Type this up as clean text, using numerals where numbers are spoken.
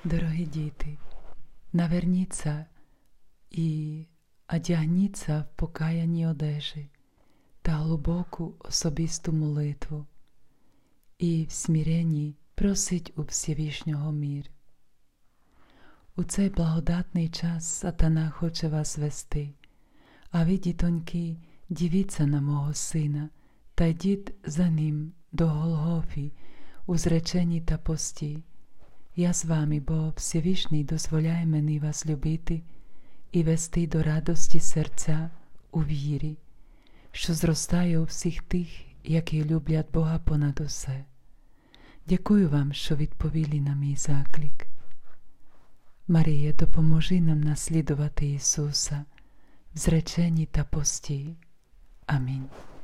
Дорогі діти, наверніться і одягніться в покаянні одежі та глибоку особисту молитву і в смиренні просить у Всевишнього мир. У цей благодатний час сатана хоче вас вести, а ви, дітоньки, дивіться на мого сина та йдіть за ним до Голгофи у зреченні та пості. Я з вами, бо Всевишній дозволяє мені вас любити і вести до радості серця у вірі, що зростає у всіх тих, які люблять Бога понад усе. Дякую вам, що відповіли на мій заклик. Марія, допоможи нам наслідувати Ісуса в зреченні та пості. Амінь.